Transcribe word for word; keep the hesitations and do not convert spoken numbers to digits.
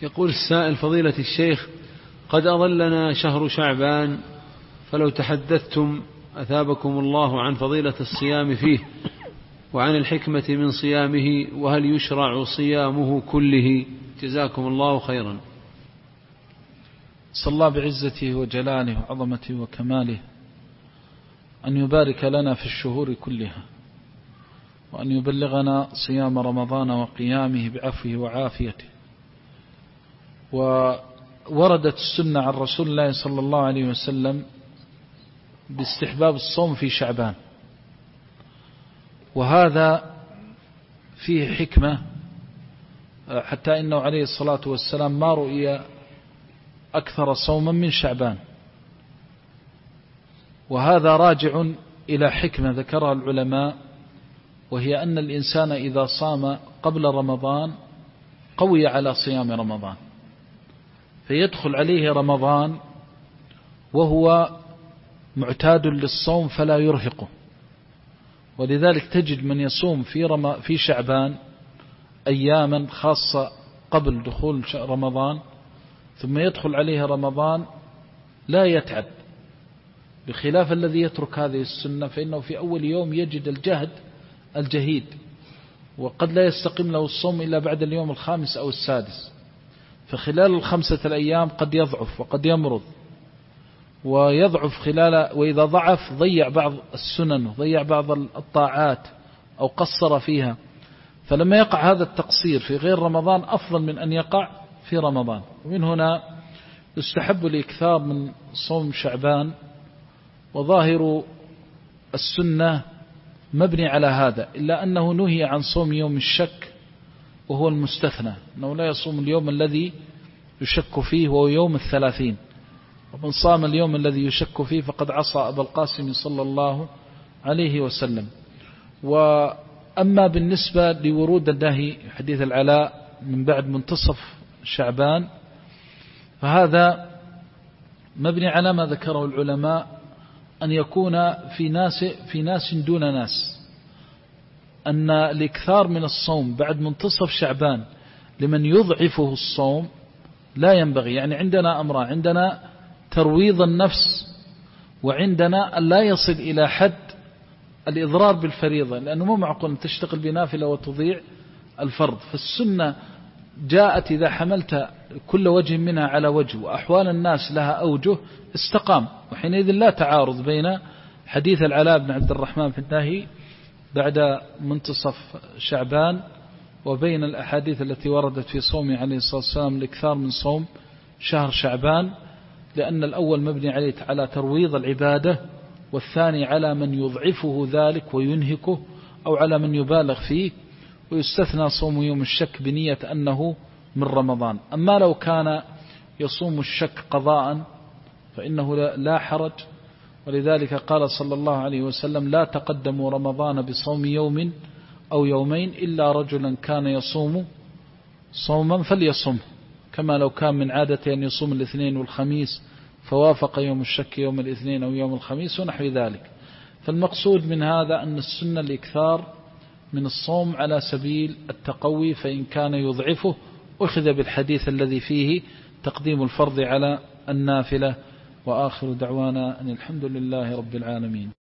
يقول السائل: فضيلة الشيخ، قد أظلنا شهر شعبان، فلو تحدثتم أثابكم الله عن فضيلة الصيام فيه وعن الحكمة من صيامه، وهل يشرع صيامه كله؟ جزاكم الله خيرا. صلى الله بعزته وجلاله وعظمته وكماله أن يبارك لنا في الشهور كلها، وأن يبلغنا صيام رمضان وقيامه بعفوه وعافيته. ووردت السنة عن رسول الله صلى الله عليه وسلم باستحباب الصوم في شعبان، وهذا فيه حكمة، حتى إنه عليه الصلاة والسلام ما رؤي أكثر صوما من شعبان، وهذا راجع إلى حكمة ذكرها العلماء، وهي أن الإنسان إذا صام قبل رمضان قوي على صيام رمضان، فيدخل عليه رمضان وهو معتاد للصوم فلا يرهقه. ولذلك تجد من يصوم في رم... في شعبان أياما خاصة قبل دخول رمضان، ثم يدخل عليه رمضان لا يتعب، بخلاف الذي يترك هذه السنة، فإنه في أول يوم يجد الجهد الجهيد، وقد لا يستقيم له الصوم إلا بعد اليوم الخامس أو السادس، فخلال الخمسة الأيام قد يضعف وقد يمرض، ويضعف خلال، وإذا ضعف ضيع بعض السنن وضيع بعض الطاعات أو قصر فيها. فلما يقع هذا التقصير في غير رمضان أفضل من أن يقع في رمضان. ومن هنا يستحب الإكثار من صوم شعبان، وظاهر السنة مبني على هذا، إلا أنه نهي عن صوم يوم الشك وهو المستثنى، أنه لا يصوم اليوم الذي يشك فيه وهو يوم الثلاثين، ومن صام اليوم الذي يشك فيه فقد عصى أبا القاسم صلى الله عليه وسلم. وأما بالنسبة لورود النهي حديث العلاء من بعد منتصف شعبان، فهذا مبني على ما ذكره العلماء، أن يكون في ناس في ناس دون ناس، أن الإكثار من الصوم بعد منتصف شعبان لمن يضعفه الصوم لا ينبغي. يعني عندنا أمران: عندنا ترويض النفس، وعندنا أن لا يصل إلى حد الإضرار بالفريضة، لأنه مو معقول تشتغل بنافلة وتضيع الفرض. فالسنة جاءت إذا حملت كل وجه منها على وجه وأحوال الناس لها أوجه استقام، وحينئذ لا تعارض بين حديث العلاء بن عبد الرحمن في النهي بعد منتصف شعبان وبين الأحاديث التي وردت في صومه عليه الصلاة والسلام الإكثار من صوم شهر شعبان، لأن الأول مبني عليه على ترويض العبادة، والثاني على من يضعفه ذلك وينهكه أو على من يبالغ فيه. ويستثنى صوم يوم الشك بنية أنه من رمضان. أما لو كان يصوم الشك قضاء فإنه لا حرج، ولذلك قال صلى الله عليه وسلم: لا تقدموا رمضان بصوم يوم أو يومين إلا رجلا كان يصوم صوما فليصمه، كما لو كان من عادة أن يصوم الاثنين والخميس فوافق يوم الشك يوم الاثنين أو يوم الخميس ونحو ذلك. فالمقصود من هذا أن السنة الإكثار من الصوم على سبيل التقوي، فإن كان يضعفه أخذ بالحديث الذي فيه تقديم الفرض على النافلة. وآخر دعوانا أن الحمد لله رب العالمين.